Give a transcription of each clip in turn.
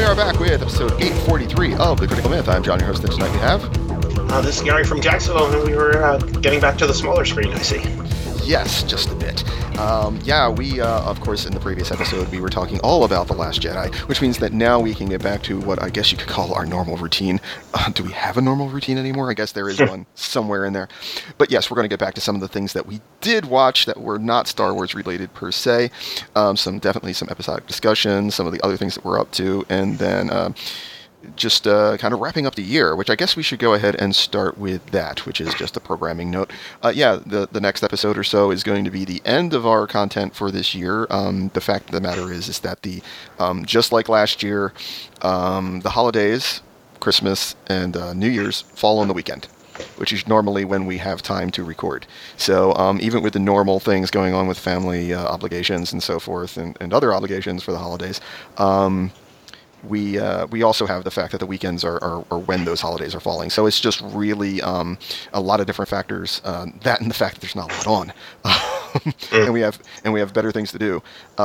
are back with episode 843 of The Critical Myth. I'm John, your host, and tonight we have... This is Gary from Jacksonville, and we were getting back to the smaller screen, I see. Yes, just a bit. We, of course, in the previous episode, we were talking all about The Last Jedi, which means that now we can get back to what I guess you could call our normal routine. Do we have a normal routine anymore? I guess there is one somewhere in there. But yes, we're going to get back to some of the things that we did watch that were not Star Wars related per se. Definitely some episodic discussions, some of the other things that we're up to, and then... just kind of wrapping up the year, which I guess we should go ahead and start with that, which is just a programming note. The next episode or so is going to be the end of our content for this year. The fact of the matter is that the just like last year, the holidays, Christmas, and New Year's fall on the weekend, which is normally when we have time to record. So even with the normal things going on with family obligations and so forth, and other obligations for the holidays, we also have the fact that the weekends are when those holidays are falling. So it's just really a lot of different factors. That and the fact that there's not a lot on, and we have better things to do.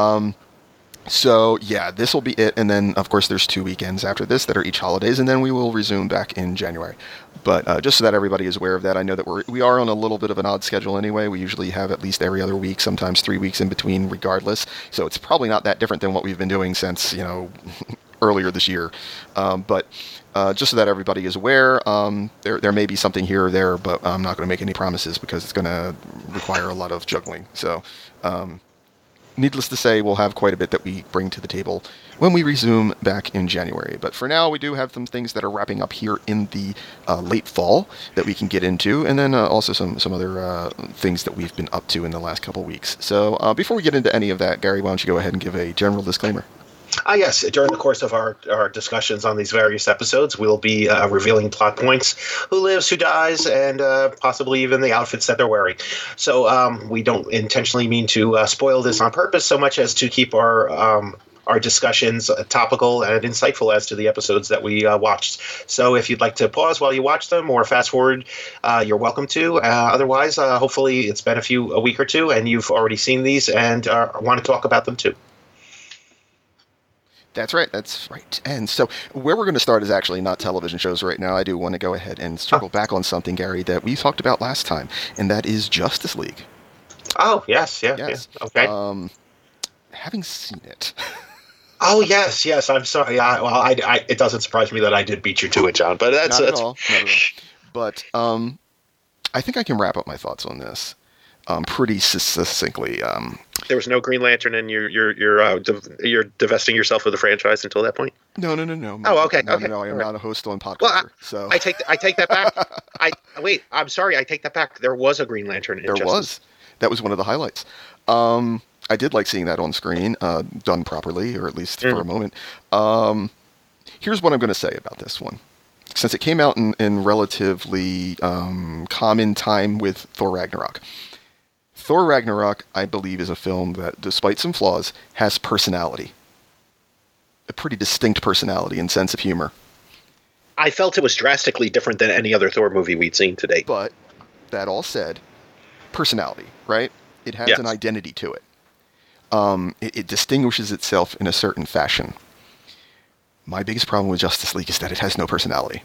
This will be it. And then of course there's 2 weekends after this that are each holidays, and then we will resume back in January. But just so that everybody is aware of that, I know that we are on a little bit of an odd schedule anyway. We usually have at least every other week, sometimes 3 weeks in between, regardless. So it's probably not that different than what we've been doing since earlier this year. But just so that everybody is aware, there may be something here or there, but I'm not going to make any promises because it's going to require a lot of juggling. So needless to say, we'll have quite a bit that we bring to the table when we resume back in January. But for now, we do have some things that are wrapping up here in the late fall that we can get into, and then also some other things that we've been up to in the last couple weeks. So before we get into any of that, Gary, why don't you go ahead and give a general disclaimer? Yes, during the course of our discussions on these various episodes, we'll be revealing plot points, who lives, who dies, and possibly even the outfits that they're wearing. So we don't intentionally mean to spoil this on purpose so much as to keep our discussions topical and insightful as to the episodes that we watched. So if you'd like to pause while you watch them or fast forward, you're welcome to. Otherwise, hopefully it's been a week or two and you've already seen these and want to talk about them too. That's right. And so where we're going to start is actually not television shows right now. I do want to go ahead and circle back on something, Gary, that we talked about last time, and that is Justice League. Oh, yes. Okay. Having seen it. Oh, yes. I'm sorry. It doesn't surprise me that I did beat you to it, John, but that's... Not at all. But I think I can wrap up my thoughts on this pretty succinctly. There was no Green Lantern, and you're divesting yourself of the franchise until that point. No. Oh, okay. No. I am not a host on podcast. Well, I take that back. I'm sorry. I take that back. There was a Green Lantern in Justice. That was one of the highlights. I did like seeing that on screen, done properly, or at least for a moment. Here's what I'm going to say about this one. Since it came out in relatively common time with Thor Ragnarok. Thor Ragnarok, I believe, is a film that, despite some flaws, has personality. A pretty distinct personality and sense of humor. I felt it was drastically different than any other Thor movie we'd seen to date. But, that all said, personality, right? It has an identity to it. It distinguishes itself in a certain fashion. My biggest problem with Justice League is that it has no personality.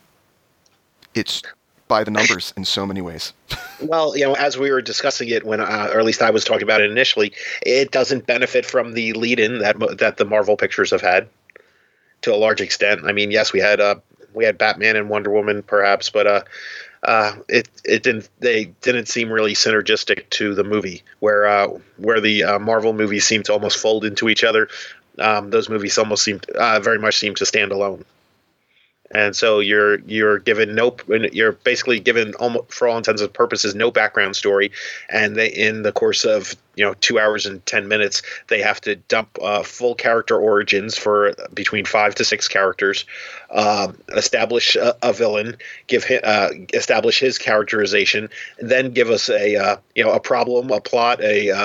It's by the numbers in so many ways. Well, as we were discussing it when, or at least I was talking about it initially, it doesn't benefit from the lead-in that the Marvel pictures have had to a large extent. I mean, yes, we had Batman and Wonder Woman, perhaps, but they didn't seem really synergistic to the movie. Where the Marvel movies seem to almost fold into each other, those movies almost very much seem to stand alone. And so you're basically given, almost, for all intents and purposes, no background story, and in the course of 2 hours and 10 minutes, they have to dump full character origins for between 5 to 6 characters, establish a villain, establish his characterization, and then give us a problem, a plot,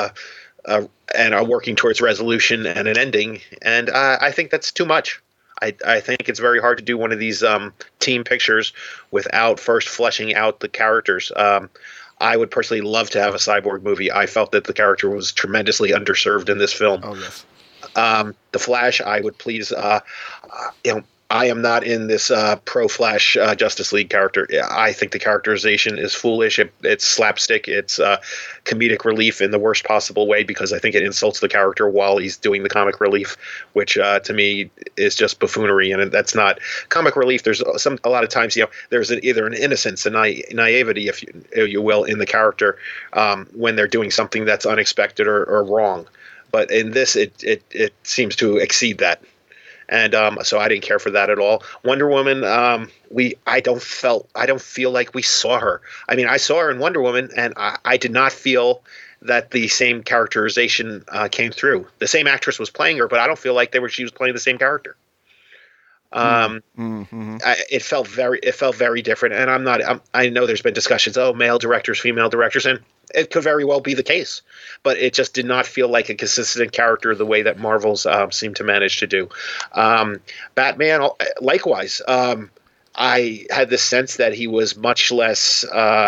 and are working towards resolution and an ending. And I think that's too much. I think it's very hard to do one of these team pictures without first fleshing out the characters. I would personally love to have a Cyborg movie. I felt that the character was tremendously underserved in this film. Oh, yes. The Flash, I would please, I am not in this pro Flash Justice League character. I think the characterization is foolish. It's slapstick. It's comedic relief in the worst possible way because I think it insults the character while he's doing the comic relief, which to me is just buffoonery. And that's not comic relief. There's a lot of times, there's either an innocence, a naivety, if you will, in the character when they're doing something that's unexpected or wrong. But in this, it seems to exceed that. And so I didn't care for that at all. Wonder Woman, I don't feel like we saw her. I mean, I saw her in Wonder Woman, and I did not feel that the same characterization came through. The same actress was playing her, but I don't feel like she was playing the same character. It felt very different, and I know there's been discussions. Oh, male directors, female directors, and it could very well be the case, but it just did not feel like a consistent character the way that Marvel's seemed to manage to do. Batman, likewise, I had the sense that he was much less,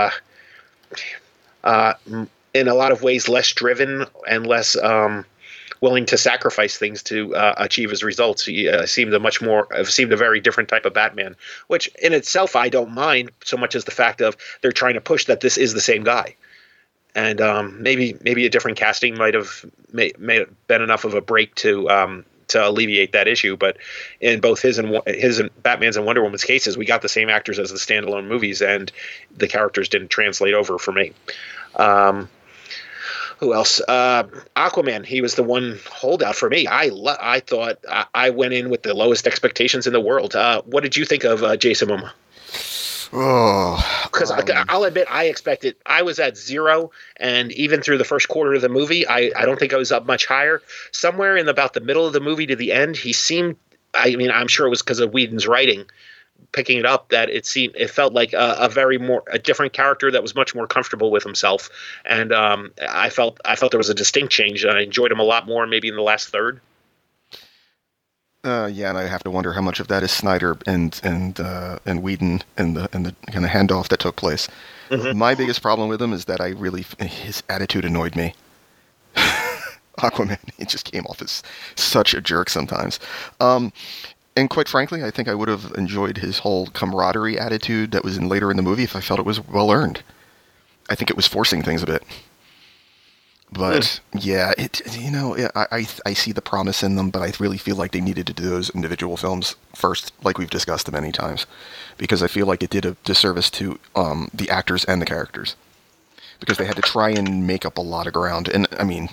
in a lot of ways, less driven and less willing to sacrifice things to achieve his results. He seemed a very different type of Batman, which in itself I don't mind so much as the fact of they're trying to push that this is the same guy. And maybe a different casting might have been enough of a break to alleviate that issue. But in both his and Batman's and Wonder Woman's cases, we got the same actors as the standalone movies, and the characters didn't translate over for me. Who else? Aquaman. He was the one holdout for me. I thought I went in with the lowest expectations in the world. What did you think of Jason Momoa? Because I'll admit, I was at 0, and even through the first quarter of the movie, I don't think I was up much higher. Somewhere in about the middle of the movie to the end, he seemed, I'm sure it was because of Whedon's writing, picking it up, that it felt like a different character that was much more comfortable with himself, and I felt there was a distinct change, and I enjoyed him a lot more maybe in the last third. And I have to wonder how much of that is Snyder and Whedon and the kind of handoff that took place. Mm-hmm. My biggest problem with him is that his attitude annoyed me. Aquaman, he just came off as such a jerk sometimes. And quite frankly, I think I would have enjoyed his whole camaraderie attitude that was later in the movie if I felt it was well earned. I think it was forcing things a bit. But I see the promise in them, but I really feel like they needed to do those individual films first, like we've discussed them many times, because I feel like it did a disservice to the actors and the characters, because they had to try and make up a lot of ground. And I mean,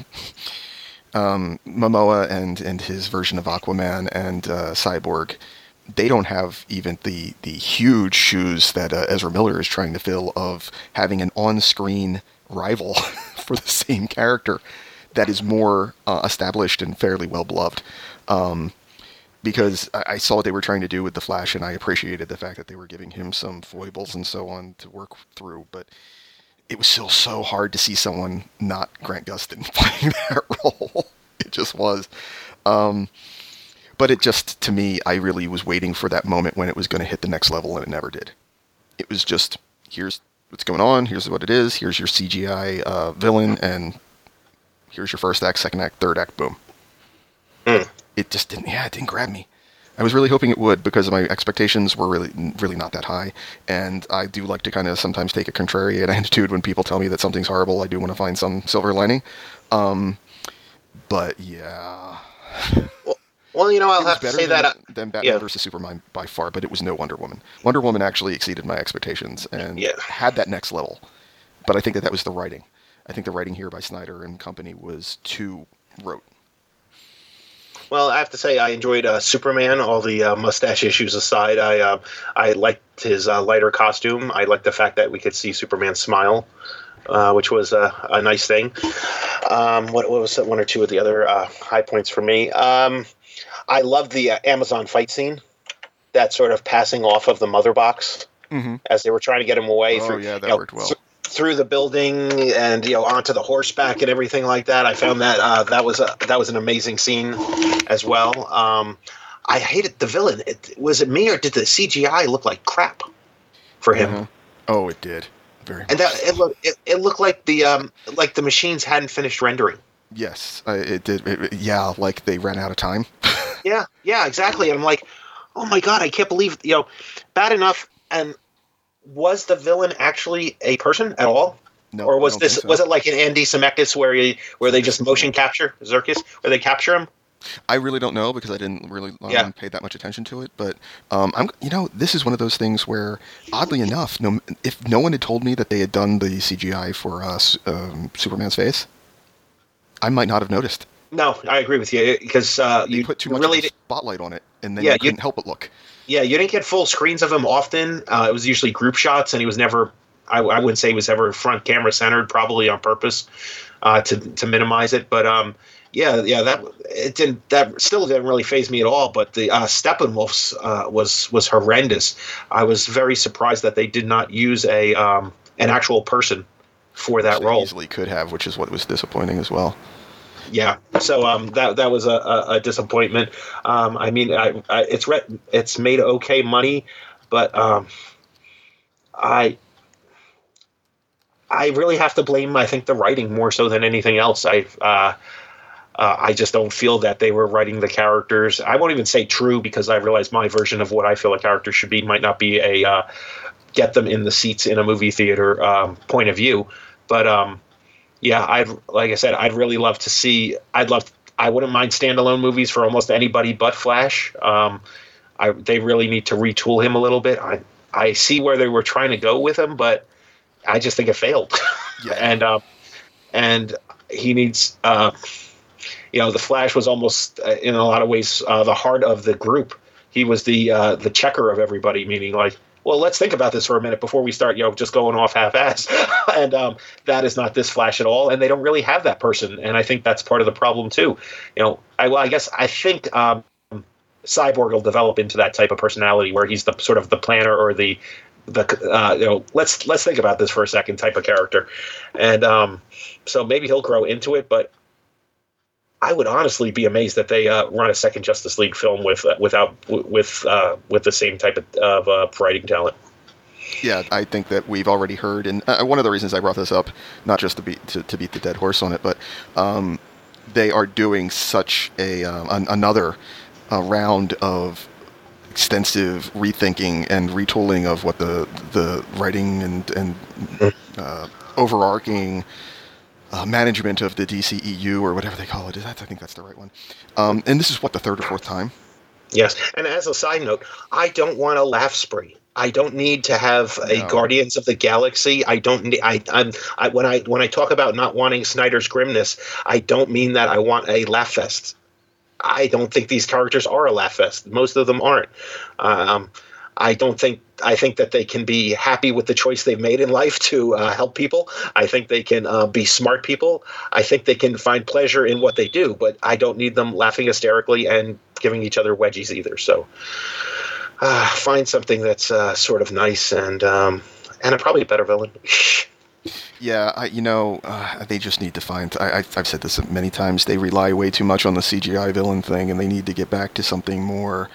Momoa and his version of Aquaman and Cyborg, they don't have even the huge shoes that Ezra Miller is trying to fill of having an on-screen rival for the same character that is more established and fairly well beloved. Because I saw what they were trying to do with the Flash, and I appreciated the fact that they were giving him some foibles and so on to work through, but it was still so hard to see someone not Grant Gustin playing that role. It just was. But it just, to me, I really was waiting for that moment when it was going to hit the next level, and it never did. It was just, here's what's going on, here's what it is, here's your CGI villain, and here's your first act, second act, third act, boom. It just didn't grab me. I was really hoping it would, because my expectations were really not that high, and I do like to kind of sometimes take a contrarian attitude when people tell me that something's horrible. I do want to find some silver lining. But yeah. Well, I'll have to say that than Batman versus Superman by far, but it was no Wonder Woman. Wonder Woman actually exceeded my expectations and had that next level. But I think that was the writing. I think the writing here by Snyder and company was too rote. Well, I have to say I enjoyed Superman, all the mustache issues aside. I liked his lighter costume. I liked the fact that we could see Superman smile, which was a nice thing. What was one or two of the other high points for me? I loved the Amazon fight scene, that sort of passing off of the mother box as they were trying to get him away. That worked well. Through the building and onto the horseback and everything like that. I found that that was an amazing scene as well. I hated the villain. Was it me, or did the CGI look like crap for him? Oh, it did. Very much. And that it looked like the machines hadn't finished rendering. Yes, it did. Yeah, like they ran out of time. Yeah, exactly. And I'm like, oh my god, I can't believe bad enough. And was the villain actually a person at all? No, Or I was don't think this so. was it like an Andy Zemeckis where they just motion capture Zirkus, where they capture him? I really don't know because I didn't really Yeah. pay that much attention to it. But this is one of those things where, oddly enough, if no one had told me that they had done the CGI for Superman's face, I might not have noticed. No, I agree with you because They you put too much of really a spotlight on it, and then yeah you couldn't help but look. you didn't get full screens of him often. It was usually group shots, and he was never. I wouldn't say he was ever front camera centered, probably on purpose to minimize it. But that still didn't really faze me at all. But the Steppenwolf's was horrendous. I was very surprised that they did not use an actual person for that They role. easily could have, which is what was disappointing as well. Yeah, so that was a disappointment. I mean, it's made okay money, but I really have to blame, I think, the writing more so than anything else. I just don't feel that they were writing the characters. I won't even say true because I realize my version of what I feel a character should be might not be a get them in the seats in a movie theater point of view. But like I said, I'd really love to see. I wouldn't mind standalone movies for almost anybody but Flash. They really need to retool him a little bit. I see where they were trying to go with him, but I just think it failed. Yeah. And he needs. The Flash was almost in a lot of ways the heart of the group. He was the checker of everybody, meaning like, well, let's think about this for a minute before we start, just going off half-ass. And that is not this Flash at all, and they don't really have that person, and I think that's part of the problem too. I think Cyborg will develop into that type of personality where he's the sort of the planner or the let's think about this for a second type of character, and so maybe he'll grow into it, but I would honestly be amazed that they run a second Justice League film with the same type of writing talent. Yeah, I think that we've already heard, and one of the reasons I brought this up, not just to beat the dead horse on it, but they are doing such another round of extensive rethinking and retooling of what the writing and overarching management of the DCEU or whatever they call it. I think that's the right one. And this is the third or fourth time. Yes, and as a side note, I don't want a laugh spree. I don't need to have a Guardians of the Galaxy. I don't need. When I talk about not wanting Snyder's grimness, I don't mean that I want a laugh fest. I don't think these characters are a laugh fest. Most of them aren't. I think that they can be happy with the choice they've made in life to help people. I think they can be smart people. I think they can find pleasure in what they do, but I don't need them laughing hysterically and giving each other wedgies either. So find something that's sort of nice and probably a better villain. Yeah, they just need to find. I've said this many times. They rely way too much on the CGI villain thing, and they need to get back to something more,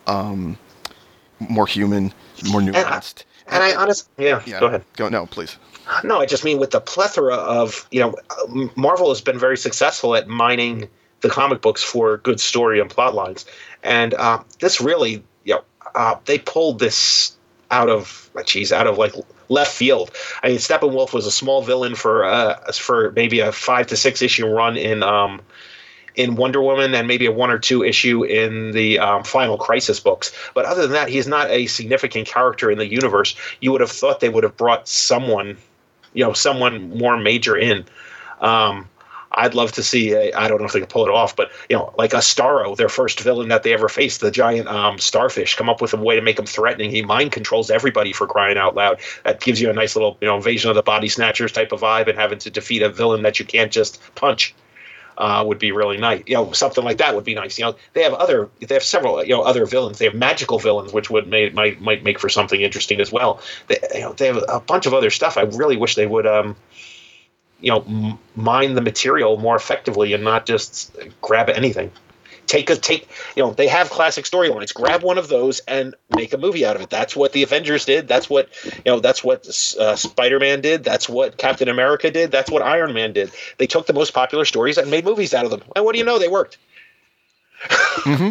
more human, more nuanced. And I honestly, yeah. Go ahead. No, please. No, I just mean with the plethora of Marvel has been very successful at mining the comic books for good story and plot lines, and this really, they pulled this out of like left field. I mean, Steppenwolf was a small villain for maybe a 5 to 6 issue run in Wonder Woman and maybe a 1 or 2 issue in the Final Crisis books. But other than that, he's not a significant character in the universe. You would have thought they would have brought someone more major in. I'd love to see I don't know if they can pull it off, but like a Starro, their first villain that they ever faced, the giant starfish, come up with a way to make him threatening. He mind controls everybody, for crying out loud. That gives you a nice little Invasion of the Body Snatchers type of vibe, and having to defeat a villain that you can't just punch would be really nice. Something like that would be nice. They have several other villains. They have magical villains, which might make for something interesting as well. They have a bunch of other stuff. I really wish they would mine the material more effectively and not just grab anything. They have classic storylines. Grab one of those and make a movie out of it. That's what the Avengers did. That's what Spider-Man did. That's what Captain America did. That's what Iron Man did. They took the most popular stories and made movies out of them. And what do you know? They worked. Mm-hmm.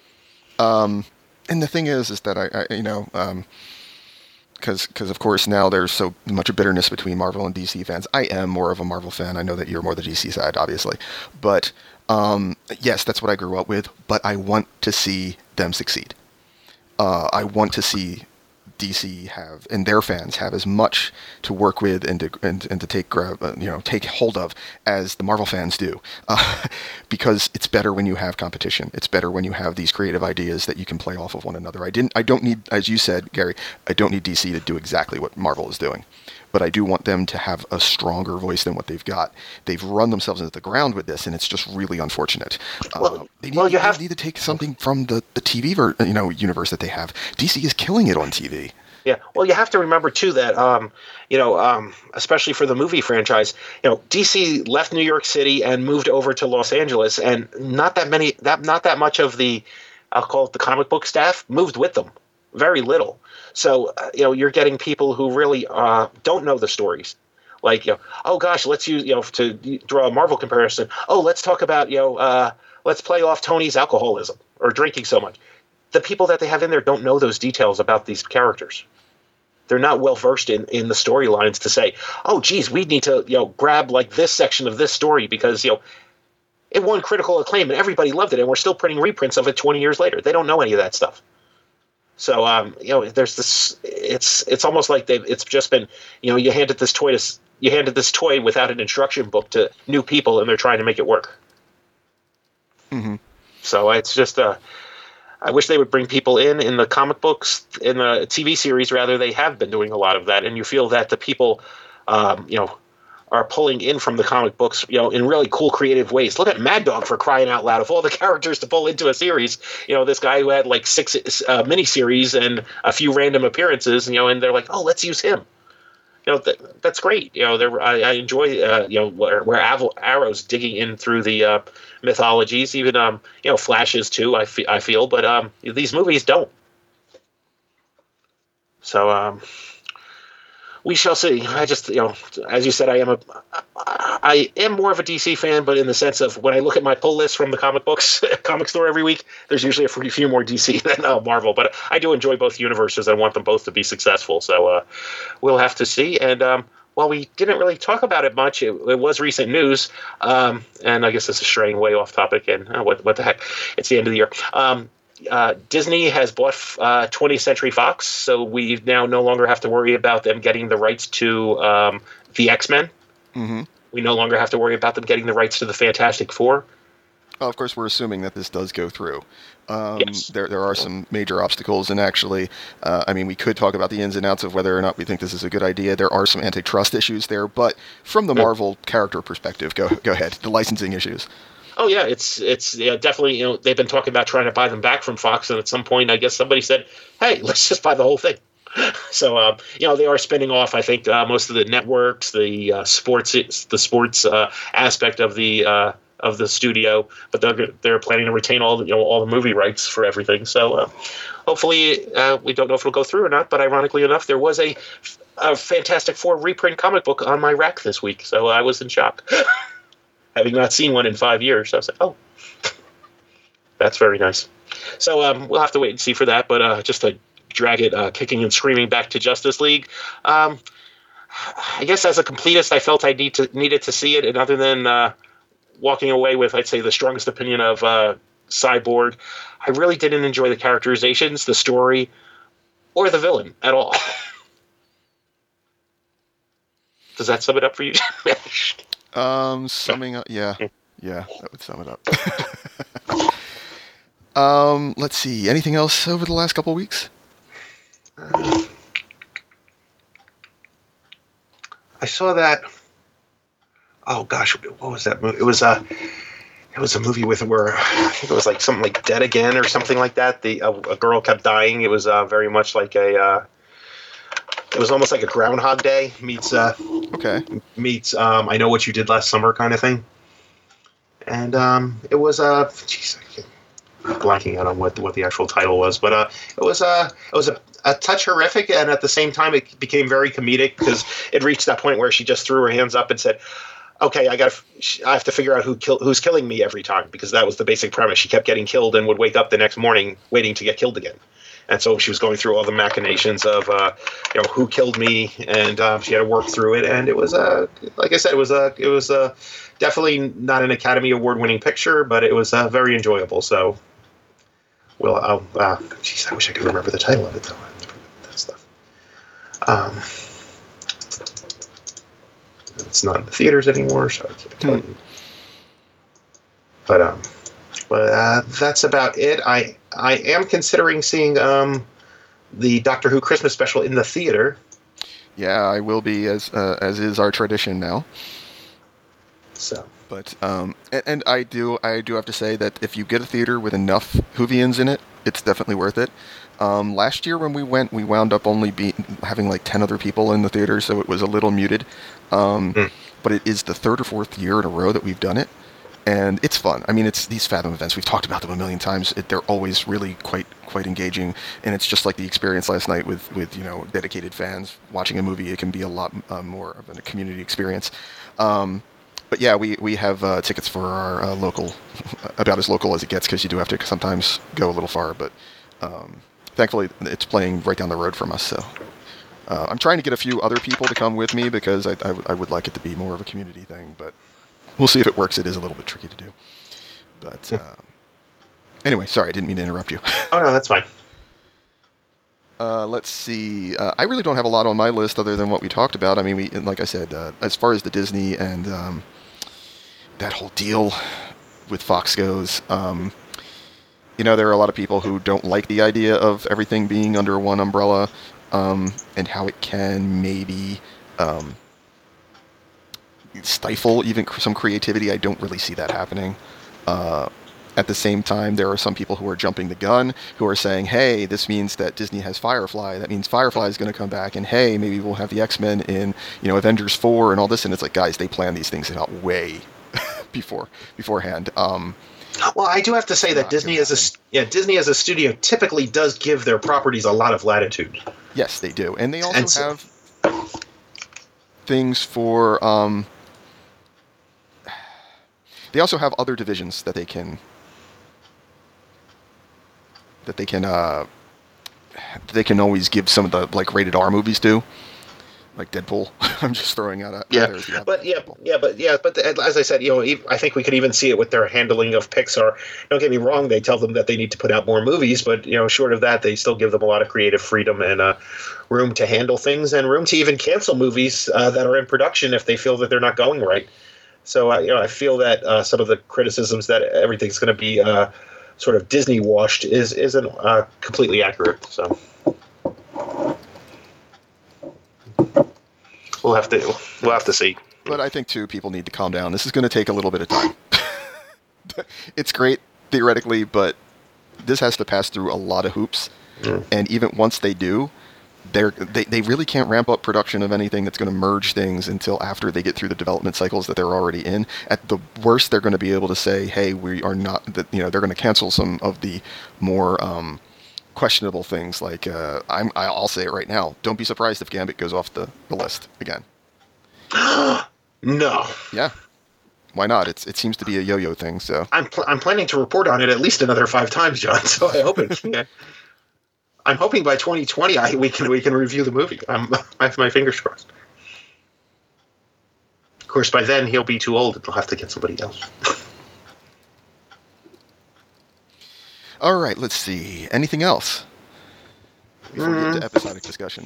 And the thing is that because of course now there's so much bitterness between Marvel and DC fans. I am more of a Marvel fan. I know that you're more the DC side, obviously, but yes, that's what I grew up with. But I want to see them succeed. I want to see DC have and their fans have as much to work with and to take hold of as the Marvel fans do, because it's better when you have competition. It's better when you have these creative ideas that you can play off of one another. I don't need, as you said, Gary, I don't need DC to do exactly what Marvel is doing, but I do want them to have a stronger voice than what they've got. They've run themselves into the ground with this, and it's just really unfortunate. They need to take something from the TV universe that they have. DC is killing it on TV. Yeah, well, you have to remember too that especially for the movie franchise, DC left New York City and moved over to Los Angeles, and not that much of the, I'll call it the comic book staff, moved with them. Very little. So you're getting people who really don't know the stories. Like, oh gosh, let's use, to draw a Marvel comparison. Oh, let's talk about let's play off Tony's alcoholism or drinking so much. The people that they have in there don't know those details about these characters. They're not well versed in the storylines to say, oh, geez, we need to grab like this section of this story because it won critical acclaim and everybody loved it, and we're still printing reprints of it 20 years later. They don't know any of that stuff. So there's this. It's almost like it's just been you handed this toy without an instruction book to new people, and they're trying to make it work. Mm-hmm. So it's just I wish they would bring people in the comic books, in the TV series, rather. They have been doing a lot of that, and you feel that the people, are pulling in from the comic books, in really cool, creative ways. Look at Mad Dog, for crying out loud. Of all the characters to pull into a series, this guy who had like 6 miniseries and a few random appearances, and they're like, oh, let's use him. That's great. I enjoy, where Arrow's digging in through the mythologies, even Flashes too. I feel, but these movies don't. So we shall see. I just, as you said, I am more of a DC fan, but in the sense of when I look at my pull list from the comic store every week, there's usually a few more DC than Marvel. But I do enjoy both universes and want them both to be successful. So we'll have to see. And while we didn't really talk about it much, it was recent news. And I guess this is straying way off topic. And what the heck? It's the end of the year. Disney has bought 20th Century Fox, so we now no longer have to worry about them getting the rights to the X-Men. Mm-hmm. We no longer have to worry about them getting the rights to the Fantastic Four. Well, of course, we're assuming that this does go through. Yes. There are some major obstacles, and actually, we could talk about the ins and outs of whether or not we think this is a good idea. There are some antitrust issues there, but from the Marvel character perspective, go ahead. The licensing issues. Oh yeah, it's definitely, they've been talking about trying to buy them back from Fox, and at some point, I guess somebody said, "Hey, let's just buy the whole thing." So they are spinning off, I think, most of the networks, the sports aspect of the studio, but they're planning to retain all the movie rights for everything. So hopefully, we don't know if it'll go through or not. But ironically enough, there was a Fantastic Four reprint comic book on my rack this week, so I was in shock. Having not seen one in 5 years, I was like, oh, that's very nice. So we'll have to wait and see for that. But just to drag it kicking and screaming back to Justice League, I guess as a completist, I felt I needed to see it. And other than walking away with, I'd say, the strongest opinion of Cyborg, I really didn't enjoy the characterizations, the story, or the villain at all. Does that sum it up for you? Summing up, yeah, that would sum it up. Let's see, anything else over the last couple of weeks? I saw that. Oh gosh, what was that movie? It was a movie where I think it was like something like Dead Again or something like that. A girl kept dying. It was very much like it was almost like a Groundhog Day meets I Know What You Did Last Summer kind of thing. And it was blanking out on what the actual title was, but it was a touch horrific, and at the same time it became very comedic because it reached that point where she just threw her hands up and said, "Okay, I have to figure out who's killing me every time," because that was the basic premise. She kept getting killed and would wake up the next morning waiting to get killed again. And so she was going through all the machinations of, who killed me, and she had to work through it. And it was, like I said, it was definitely not an Academy Award-winning picture, but it was very enjoyable. So, I wish I could remember the title of it though. That stuff. It's not in the theaters anymore, so I can't tell you. But that's about it. I am considering seeing the Doctor Who Christmas special in the theater. Yeah, I will be, as is our tradition now. So, but and I do have to say that if you get a theater with enough Whovians in it, it's definitely worth it. Last year when we went, we wound up only having like 10 other people in the theater, so it was a little muted. But it is the third or fourth year in a row that we've done it. And it's fun. I mean, it's these Fathom events. We've talked about them a million times. They're always really quite engaging, and it's just like the experience last night with dedicated fans watching a movie. It can be a lot more of a community experience. But yeah, we have tickets for our local, about as local as it gets, because you do have to sometimes go a little far. But thankfully, it's playing right down the road from us. So I'm trying to get a few other people to come with me because I would like it to be more of a community thing, but. We'll see if it works. It is a little bit tricky to do. But anyway, sorry, I didn't mean to interrupt you. Oh, no, that's fine. Let's see. I really don't have a lot on my list other than what we talked about. I mean, like I said, as far as the Disney and that whole deal with Fox goes, there are a lot of people who don't like the idea of everything being under one umbrella and how it can maybe... stifle even some creativity. I don't really see that happening. At the same time, there are some people who are jumping the gun, who are saying, hey, this means that Disney has Firefly. That means Firefly is going to come back, and hey, maybe we'll have the X-Men in, Avengers 4 and all this. And it's like, guys, they plan these things out way beforehand. Well, I do have to say that Disney as a studio typically does give their properties a lot of latitude. Yes, they do. And they also have things for... They also have other divisions that they can always give some of the like rated R movies to, like Deadpool. I'm just throwing out but as I said, I think we could even see it with their handling of Pixar. Don't get me wrong; they tell them that they need to put out more movies, but short of that, they still give them a lot of creative freedom and room to handle things and room to even cancel movies that are in production if they feel that they're not going right. So, I feel that some of the criticisms that everything's going to be sort of Disney washed isn't completely accurate. So, we'll have to see. But I think too, people need to calm down. This is going to take a little bit of time. It's great theoretically, but this has to pass through a lot of hoops, and even once they do. They really can't ramp up production of anything that's going to merge things until after they get through the development cycles that they're already in. At the worst, they're going to be able to say, "Hey, we are not." That they're going to cancel some of the more questionable things. Like I'll say it right now: don't be surprised if Gambit goes off the list again. No. Yeah. Why not? It seems to be a yo-yo thing. So I'm planning to report on it at least another 5 times, John. So I hope it. Yeah. I'm hoping by 2020 we can review the movie. I have my fingers crossed. Of course, by then he'll be too old and he'll have to get somebody else. All right, let's see. Anything else before we get to episodic discussion?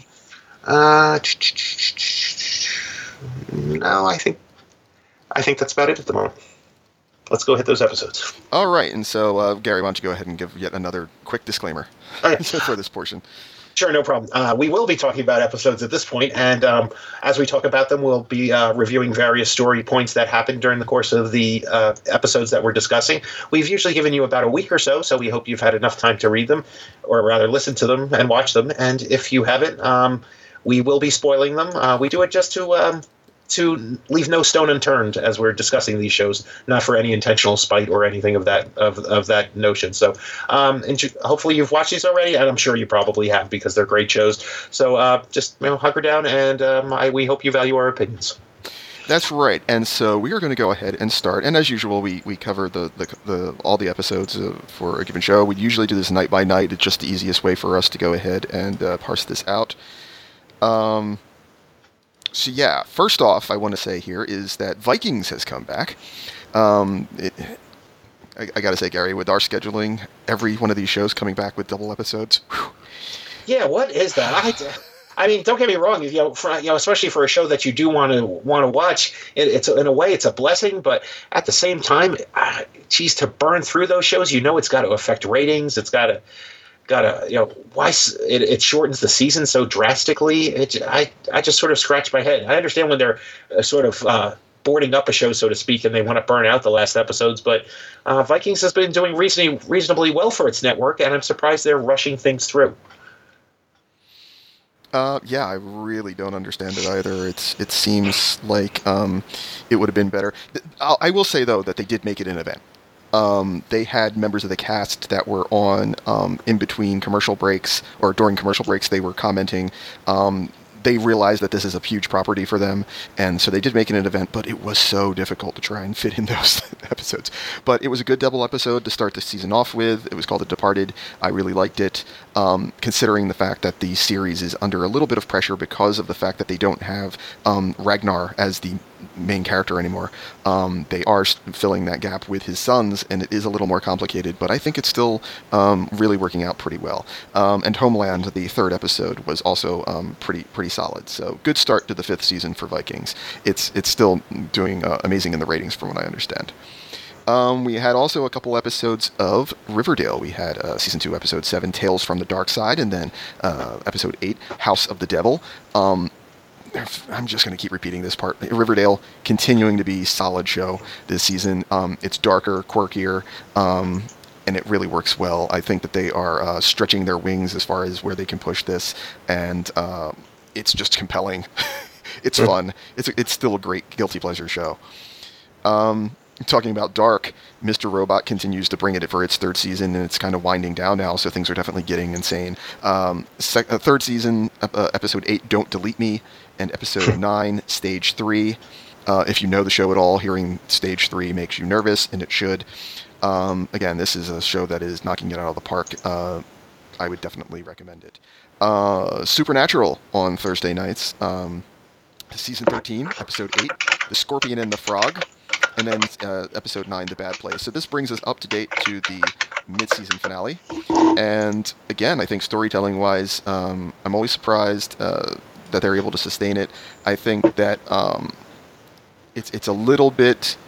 No, I think that's about it at the moment. Let's go hit those episodes. All right, and so Gary, why don't you go ahead and give yet another quick disclaimer for this portion. Sure, no problem. We will be talking about episodes at this point, and as we talk about them, we'll be reviewing various story points that happened during the course of the episodes that we're discussing. We've usually given you about a week or so we hope you've had enough time to read them, or rather listen to them and watch them. And if you haven't, we will be spoiling them. We do it just to to leave no stone unturned as we're discussing these shows, not for any intentional spite or anything of that notion. So, and hopefully you've watched these already, and I'm sure you probably have because they're great shows. So just hunker down, and we hope you value our opinions. That's right, and so we are going to go ahead and start. And as usual, we cover the all the episodes for a given show. We usually do this night by night. It's just the easiest way for us to go ahead and parse this out. So yeah, first off, I want to say here is that Vikings has come back. I got to say, Gary, with our scheduling, every one of these shows coming back with double episodes. Whew. Yeah, what is that? I mean, don't get me wrong. Especially for a show that you do want to watch, it's in a way it's a blessing. But at the same time, to burn through those shows, it's got to affect ratings. It's got to why it shortens the season so drastically. I just sort of scratch my head. I understand when they're sort of boarding up a show, so to speak, and they want to burn out the last episodes, but Vikings has been doing reasonably well for its network, and I'm surprised they're rushing things through. Yeah, I really don't understand it either. It seems like it would have been better. I will say, though, that they did make it an event. They had members of the cast that were on in between commercial breaks, or during commercial breaks, they were commenting. They realized that this is a huge property for them, and so they did make it an event, but it was so difficult to try and fit in those episodes. But it was a good double episode to start the season off with. It was called The Departed. I really liked it, considering the fact that the series is under a little bit of pressure because of the fact that they don't have Ragnar as the main character anymore. They are filling that gap with his sons, and it is a little more complicated, but I think it's still really working out pretty well. And Homeland, the third episode, was also pretty solid. So good start to the fifth season for Vikings. It's still doing amazing in the ratings from what I understand. We had also a couple episodes of Riverdale. We had Season 2, Episode 7, Tales from the Dark Side, and then Episode 8, House of the Devil. I'm just going to keep repeating this part. Riverdale continuing to be solid show this season. It's darker, quirkier, and it really works well. I think that they are stretching their wings as far as where they can push this, and it's just compelling. It's fun. It's still a great guilty pleasure show. Talking about dark, Mr. Robot continues to bring it for its third season, and it's kind of winding down now, so things are definitely getting insane. Third season, Episode 8, Don't Delete Me, and Episode 9, Stage 3. If you know the show at all, hearing Stage 3 makes you nervous, and it should. Again, this is a show that is knocking it out of the park. I would definitely recommend it. Supernatural on Thursday nights. Season 13, Episode 8, The Scorpion and the Frog. And then Episode 9, The Bad Place. So this brings us up to date to the mid-season finale. And again, I think storytelling-wise, I'm always surprised that they're able to sustain it. I think that it's a little bit...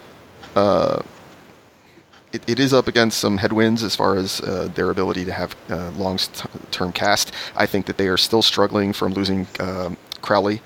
It is up against some headwinds as far as their ability to have long-term cast. I think that they are still struggling from losing Crowley.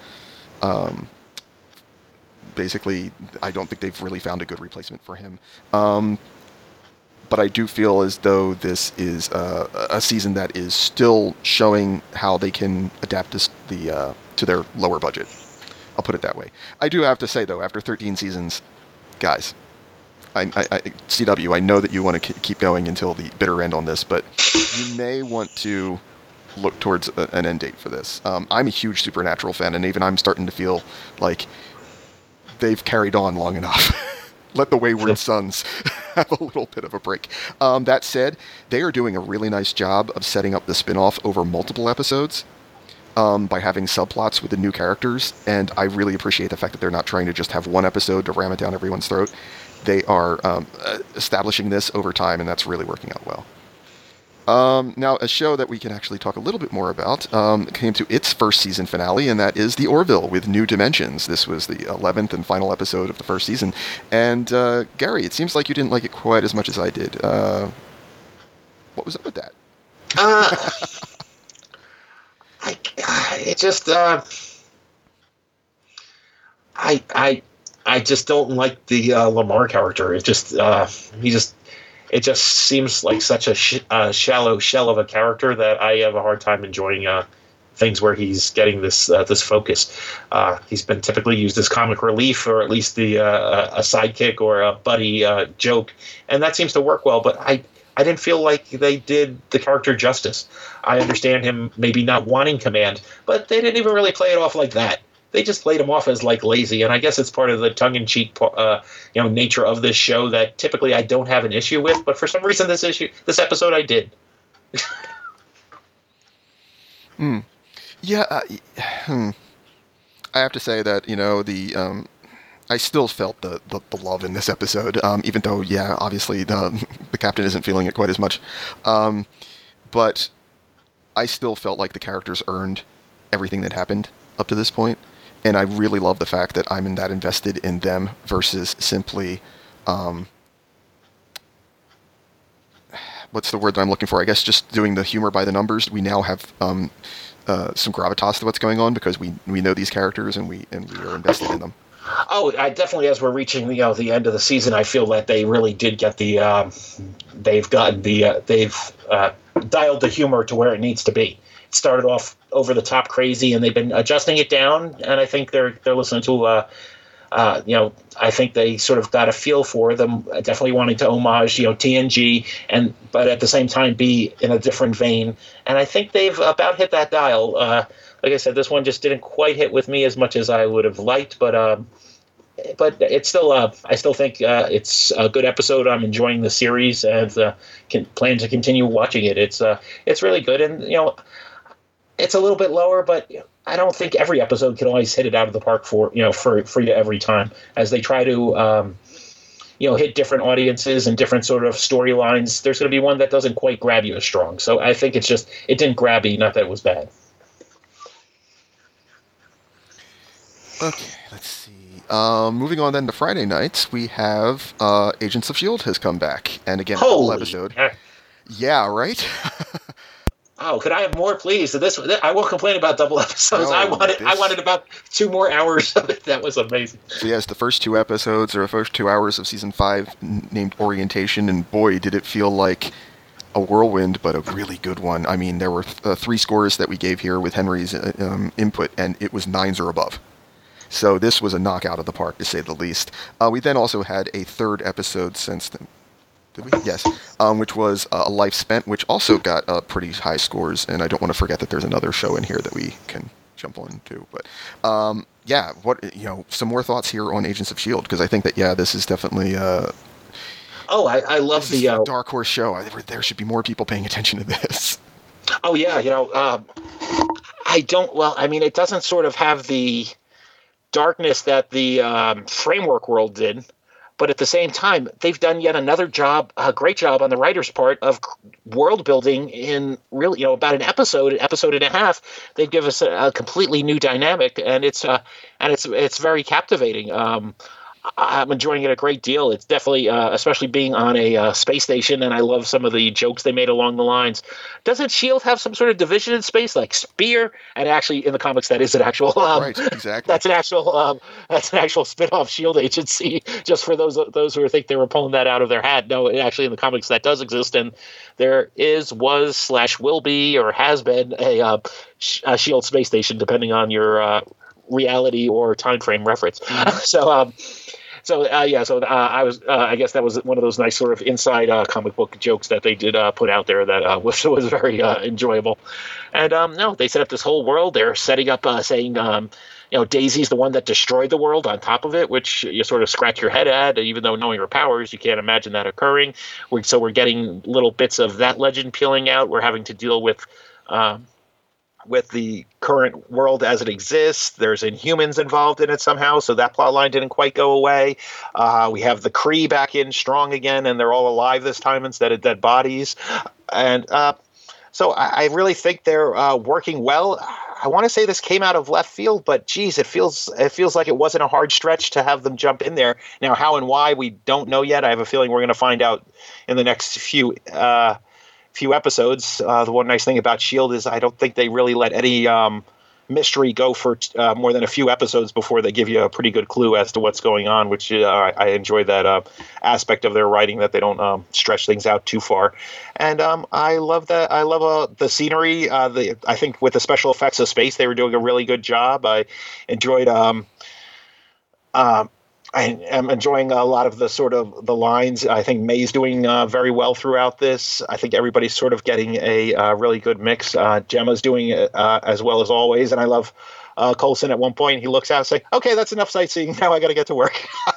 Basically, I don't think they've really found a good replacement for him. But I do feel as though this is a season that is still showing how they can adapt this to their lower budget. I'll put it that way. I do have to say, though, after 13 seasons, guys, CW, I know that you want to keep going until the bitter end on this, but you may want to look towards an end date for this. I'm a huge Supernatural fan, and even I'm starting to feel like they've carried on long enough. Let the Wayward Sons have a little bit of a break. That said, they are doing a really nice job of setting up the spin-off over multiple episodes by having subplots with the new characters, and I really appreciate the fact that they're not trying to just have one episode to ram it down everyone's throat. They are establishing this over time, and that's really working out well. Now, a show that we can actually talk a little bit more about came to its first season finale, and that is The Orville with New Dimensions. This was the 11th and final episode of the first season. And, Gary, it seems like you didn't like it quite as much as I did. What was up with that? I just don't like the Lamar character. It just seems like such a shallow shell of a character that I have a hard time enjoying things where he's getting this this focus. He's been typically used as comic relief, or at least a sidekick or a buddy joke, and that seems to work well. But I didn't feel like they did the character justice. I understand him maybe not wanting command, but they didn't even really play it off like that. They just played him off as like lazy, and I guess it's part of the tongue-in-cheek, nature of this show that typically I don't have an issue with. But for some reason, this episode, I did. Yeah, I have to say that I still felt the love in this episode, even though, yeah, obviously the captain isn't feeling it quite as much. But I still felt like the characters earned everything that happened up to this point, and I really love the fact that I'm that invested in them versus simply, what's the word that I'm looking for? I guess just doing the humor by the numbers. We now have some gravitas to what's going on because we know these characters and we are invested in them. Oh, I definitely, as we're reaching the end of the season, I feel that they really did get they've dialed the humor to where it needs to be. It started off over the top crazy, and they've been adjusting it down. And I think they're listening to I think they sort of got a feel for them, definitely wanting to homage TNG, but at the same time be in a different vein. And I think they've about hit that dial. Like I said, this one just didn't quite hit with me as much as I would have liked, but it's still. I still think it's a good episode. I'm enjoying the series and plan to continue watching it. It's really good, and it's a little bit lower, but I don't think every episode can always hit it out of the park for you every time, as they try to hit different audiences and different sort of storylines. There's going to be one that doesn't quite grab you as strong. So I think it didn't grab me, not that it was bad. Okay, let's see. Moving on then to Friday nights, we have Agents of S.H.I.E.L.D. has come back, and again, a full episode. Heck. Yeah, right? Oh, could I have more, please? I won't complain about double episodes. No, I wanted about 2 more hours of it. That was amazing. So yes, the first 2 episodes, or the first 2 hours of season 5, named Orientation, and boy, did it feel like a whirlwind, but a really good one. I mean, there were 3 scores that we gave here with Henry's input, and it was 9s or above. So this was a knockout of the park, to say the least. We then also had a 3rd episode since then. Did we? Yes. Which was A Life Spent, which also got pretty high scores, and I don't want to forget that there's another show in here that we can jump on to. But yeah, some more thoughts here on Agents of S.H.I.E.L.D., because I think that, yeah, this is definitely I love the dark horse show. There should be more people paying attention to this. Oh yeah, it doesn't sort of have the darkness that the Framework world did, but at the same time, they've done yet another a great job on the writer's part of world building in really, about an episode and a half. They give us a completely new dynamic, and it's very captivating. I'm enjoying it a great deal. It's definitely, especially being on a space station, and I love some of the jokes they made along the lines. Doesn't S.H.I.E.L.D. have some sort of division in space, like Spear? And actually, in the comics, that is an actual. Right, exactly. That's an actual. That's an actual spin-off S.H.I.E.L.D. agency. Just for those who think they were pulling that out of their hat. No, actually, in the comics, that does exist, and there was/will be or has been a S.H.I.E.L.D. space station, depending on your reality or time frame reference. I guess that was one of those nice sort of inside comic book jokes that they did put out there that was very enjoyable. And no, they set up this whole world. They're setting up saying, Daisy's the one that destroyed the world on top of it, which you sort of scratch your head at, even though knowing her powers, you can't imagine that occurring. So we're getting little bits of that legend peeling out. We're having to deal with the current world as it exists. There's Inhumans involved in it somehow, so that plot line didn't quite go away. We have the Kree back in strong again, and they're all alive this time instead of dead bodies. And so I really think they're working well. I want to say this came out of left field, but geez, it feels like it wasn't a hard stretch to have them jump in there. Now, how and why, we don't know yet. I have a feeling we're going to find out in the next few episodes. The one nice thing about S.H.I.E.L.D. is I don't think they really let any mystery go for more than a few episodes before they give you a pretty good clue as to what's going on, which I enjoy that aspect of their writing, that they don't stretch things out too far. And I love that. I love the scenery. I think with the special effects of space, they were doing a really good job. I enjoyed I am enjoying a lot of the sort of the lines. I think May's doing very well throughout this. I think everybody's sort of getting a really good mix. Gemma's doing it as well as always, and I love Coulson. At one point, he looks out and says, "Okay, that's enough sightseeing. Now I got to get to work."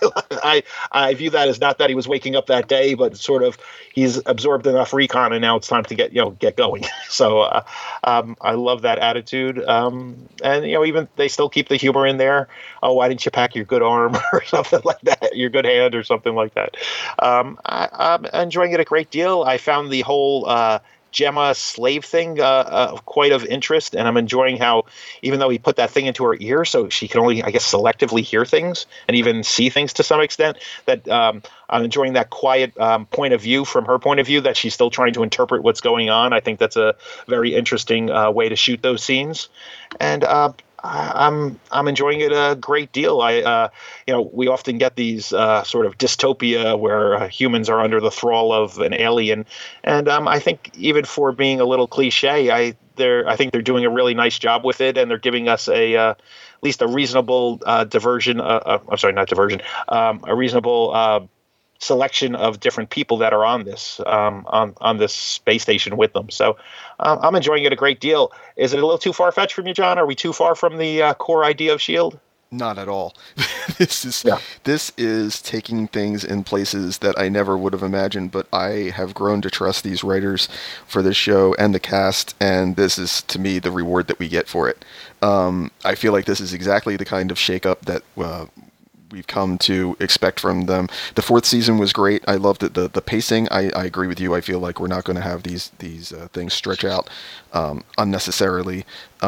I view that as not that he was waking up that day, but sort of he's absorbed enough recon, and now it's time to get going. So I love that attitude, and even they still keep the humor in there. Oh, why didn't you pack your good arm or something like that? Your good hand or something like that. I'm enjoying it a great deal. I found the whole Gemma slave thing quite of interest, and I'm enjoying how, even though he put that thing into her ear so she can only, I guess, selectively hear things and even see things to some extent, that I'm enjoying that quiet point of view from her point of view, that she's still trying to interpret what's going on. I think that's a very interesting way to shoot those scenes, and I'm enjoying it a great deal. We often get these sort of dystopia where humans are under the thrall of an alien, and I think even for being a little cliche, I think they're doing a really nice job with it, and they're giving us at least a reasonable diversion. I'm sorry, not diversion. A reasonable selection of different people that are on this space station with them. So I'm enjoying it a great deal. Is it a little too far-fetched from you, John? Are we too far from the core idea of S.H.I.E.L.D.? Not at all. This is taking things in places that I never would have imagined, but I have grown to trust these writers for this show and the cast, and this is, to me, the reward that we get for it. I feel like this is exactly the kind of shakeup that we've come to expect from them. The fourth season was great. I loved it. The pacing. I agree with you. I feel like we're not going to have these things stretch out unnecessarily.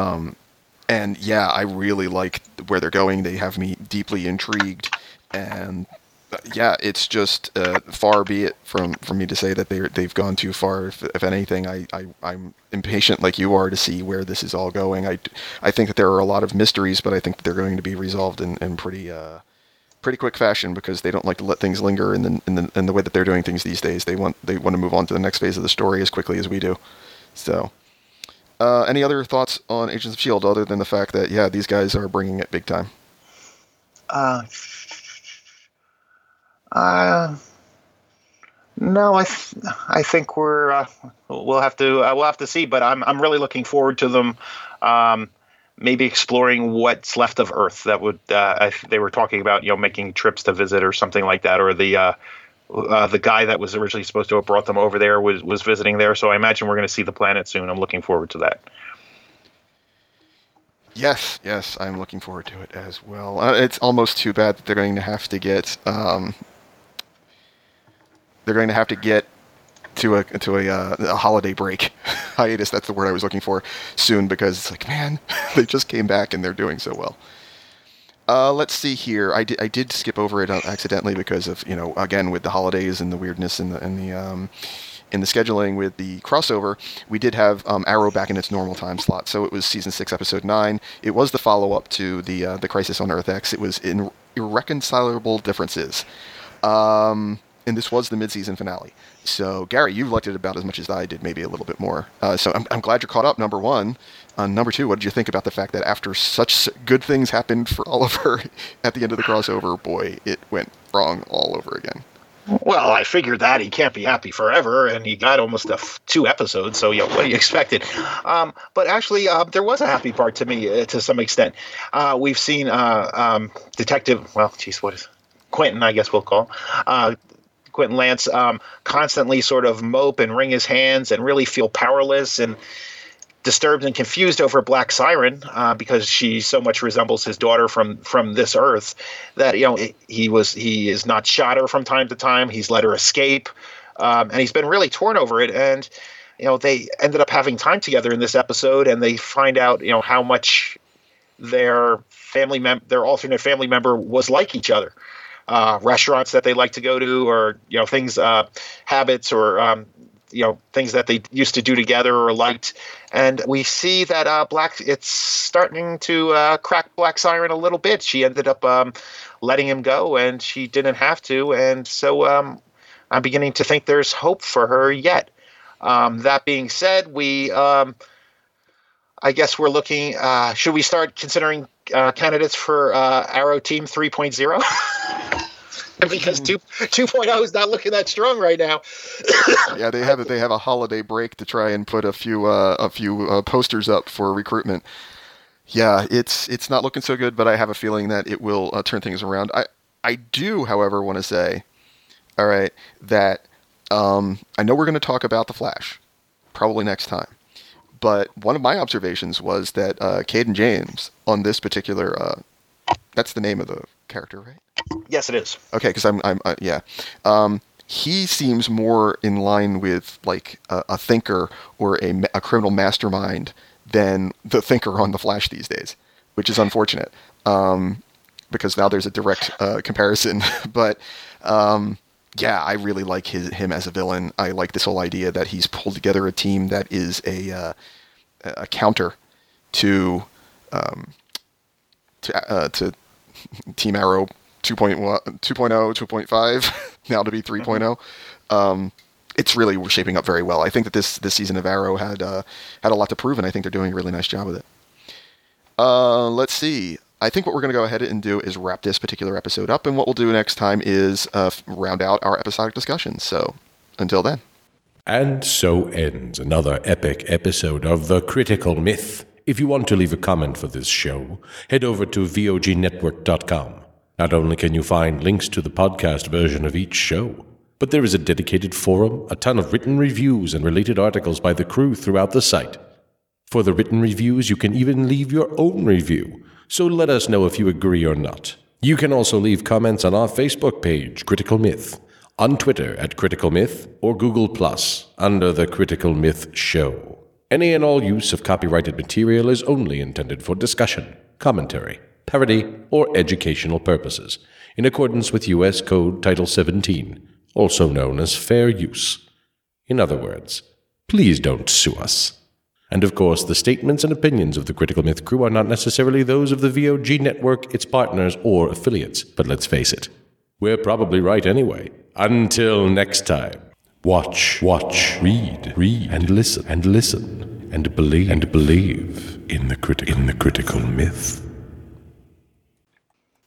And yeah, I really like where they're going. They have me deeply intrigued, and yeah, it's just far be it from me to say that they've gone too far. If anything, I'm impatient like you are to see where this is all going. I think that there are a lot of mysteries, but I think that they're going to be resolved in pretty quick fashion, because they don't like to let things linger in the way that they're doing things these days. They want to move on to the next phase of the story as quickly as we do. So. Any other thoughts on Agents of S.H.I.E.L.D. other than the fact that, yeah, these guys are bringing it big time? No, I think we'll have to see, but I'm really looking forward to them maybe exploring what's left of Earth. That would they were talking about making trips to visit or something like that, or the guy that was originally supposed to have brought them over there was visiting there. So I imagine we're going to see the planet soon. I'm looking forward to that. Yes, I'm looking forward to it as well. It's almost too bad that they're going to have to get to a holiday break hiatus. That's the word I was looking for soon, because it's like, man, they just came back and they're doing so well. Let's see here. I did skip over it accidentally because of, again, with the holidays and the weirdness in the scheduling with the crossover. We did have Arrow back in its normal time slot. So it was season 6, episode 9. It was the follow-up to the Crisis on Earth X. It was in Irreconcilable Differences. And this was the mid-season finale. So, Gary, you liked it about as much as I did, maybe a little bit more. So I'm glad you're caught up, number one. Number two, what did you think about the fact that after such good things happened for Oliver at the end of the crossover, boy, it went wrong all over again? Well, I figured that he can't be happy forever, and he got almost 2 episodes, so what do you expected? But actually, there was a happy part to me to some extent. We've seen Detective, Quentin, I guess we'll call Quentin Lance, constantly sort of mope and wring his hands and really feel powerless and disturbed and confused over Black Siren, because she so much resembles his daughter from this Earth, that he is not shot her from time to time. He's let her escape, and he's been really torn over it. And they ended up having time together in this episode, and they find out how much their alternate family member was like each other. Restaurants that they like to go to, or things, habits, or things that they used to do together or liked. And we see that it's starting to crack Black Siren a little bit. She ended up letting him go, and she didn't have to. And so I'm beginning to think there's hope for her yet. That being said, I guess we're looking. Should we start considering candidates for Arrow Team 3.0? Because 2.0 is not looking that strong right now. Yeah, they have a holiday break to try and put a few posters up for recruitment. Yeah, it's not looking so good, but I have a feeling that it will turn things around. I do, however, want to say, all right, that I know we're going to talk about the Flash probably next time. But one of my observations was that Caden James on this particular, that's the name of the character, right? Yes, it is. Okay, because he seems more in line with like a thinker or a criminal mastermind than the thinker on the Flash these days, which is unfortunate because now there's a direct comparison. But yeah, I really like him as a villain. I like this whole idea that he's pulled together a team that is a counter to Team Arrow 2.1, 2.0, 2.5, now to be 3.0. It's really shaping up very well. I think that this season of Arrow had a lot to prove, and I think they're doing a really nice job with it. Let's see. I think what we're going to go ahead and do is wrap this particular episode up, and what we'll do next time is round out our episodic discussions. So, until then. And so ends another epic episode of The Critical Myth. If you want to leave a comment for this show, head over to vognetwork.com. Not only can you find links to the podcast version of each show, but there is a dedicated forum, a ton of written reviews, and related articles by the crew throughout the site. For the written reviews, you can even leave your own review, so let us know if you agree or not. You can also leave comments on our Facebook page, Critical Myth, on Twitter at Critical Myth, or Google Plus under The Critical Myth Show. Any and all use of copyrighted material is only intended for discussion, commentary, parody, or educational purposes, in accordance with U.S. Code Title 17, also known as fair use. In other words, please don't sue us. And of course, the statements and opinions of the Critical Myth crew are not necessarily those of the VOG network, its partners, or affiliates. But let's face it, we're probably right anyway. Until next time, watch, read, and listen, and believe in the critical myth.